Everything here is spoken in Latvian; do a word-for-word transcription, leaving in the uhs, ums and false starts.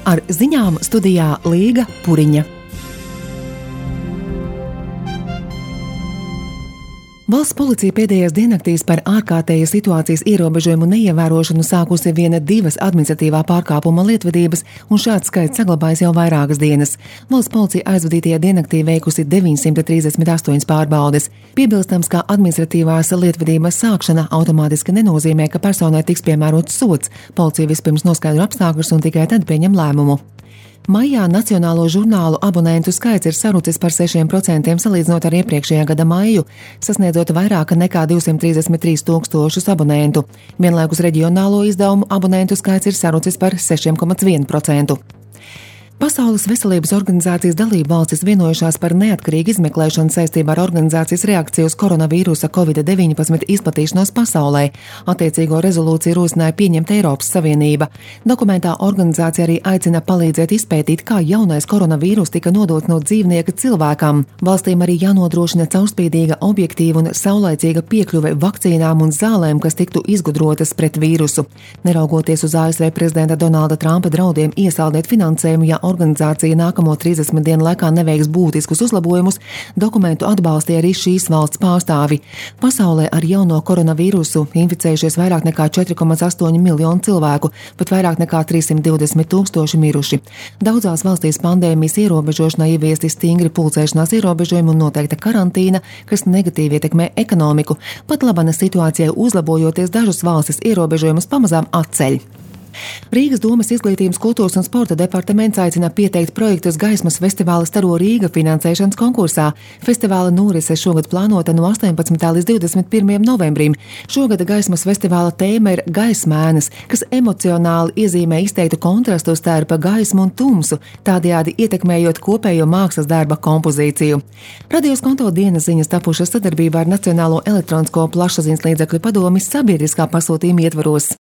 Ar ziņām studijā Līga Puriņa. Valsts policija pēdējās diennaktīs par ārkārtējas situācijas ierobežojumu neievērošanu sākusi viena divas administratīvā pārkāpuma lietvedības, un šāds skaits saglabājas jau vairākas dienas. Valsts policija aizvadītajā diennaktī veikusi deviņsimt trīsdesmit astoņas pārbaudes. Piebilstams, ka administratīvās lietvedības sākšana automātiski nenozīmē, ka personai tiks piemērots sods. Policija vispirms noskaidro apstākļus un tikai tad pieņem lēmumu. Maijā nacionālo žurnālu abonentu skaits ir sarucis par sešiem procentiem salīdzinot ar iepriekšējā gada maiju, sasniedzot vairāk nekā divsimt trīsdesmit trīs tūkstošus abonentu. Vienlaikus reģionālo izdevumu abonentu skaits ir sarucis par sešiem komats vienu procentu. Pasaules veselības organizācijas dalību valstis vienojušās par neatkarīgu izmeklēšanu saistībā ar organizācijas reakciju uz koronavīrusa covid deviņpadsmit izplatīšanos pasaulē. Attiecīgo rezolūciju rosināja pieņemt Eiropas Savienība. Dokumentā organizācija arī aicina palīdzēt izpētīt, kā jaunais koronavīrus tika nodots no dzīvnieka cilvēkam. Valstīm arī jānodrošina caurspīdīga, objektīva un saulaicīga piekļuve vakcīnām un zālēm, kas tiktu izgudrotas pret vīrusu. Neraugoties uz A S V prezidenta Donalda Trumpa draudiem iesaldēt finansējumu, ja organizācija nākamo trīsdesmit dienu laikā neveiks būtiskus uzlabojumus, dokumentu atbalstīja arī šīs valsts pārstāvi. Pasaulē ar jauno koronavīrusu inficējušies vairāk nekā četri komats astoņi miljoni cilvēku, pat vairāk nekā trīssimt divdesmit tūkstoši miruši. Daudzās valstīs pandēmijas ierobežošanai ieviesti stingri pulcēšanās ierobežojumi un noteikta karantīna, kas negatīvi ietekmē ekonomiku. Pat labana situācijai uzlabojoties, dažas valstis ierobežojumus pamazām atceļ. Rīgas domes izglītības, kultūras un sporta departaments aicina pieteikt projektus Gaismas festivāla Staro Rīga finansēšanas konkursā. Festivāla norise šogad plānota no astoņpadsmitā līdz divdesmit pirmajam novembrim. Šogad Gaismas festivāla tēma ir gaismēnas, kas emocionāli iezīmē izteiktu kontrastu starp gaismu un tumsu, tādējādi ietekmējot kopējo mākslas darba kompozīciju. Radios konto dienas ziņas tapušas sadarbībā ar Nacionālo elektronisko plašsaziņas līdzekļu padomi sabiedriskā pasūtījuma ietvaros.